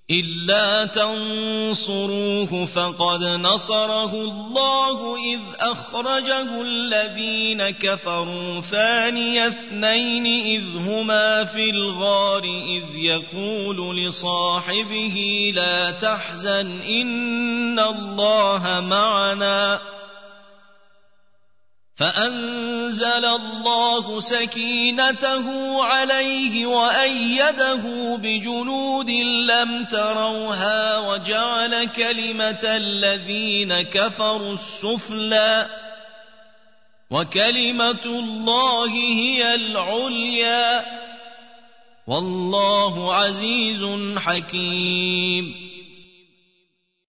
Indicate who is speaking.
Speaker 1: إلا تنصروه فقد نصره الله إذ أخرجه الذين كفروا ثاني اثنين إذ هما في الغار إذ يقول لصاحبه لا تحزن إن الله معنا فأنزل الله سكينته عليه وأيده بجنود لم تروها وجعل كلمة الذين كفروا السفلى وكلمة الله هي العليا والله عزيز حكيم.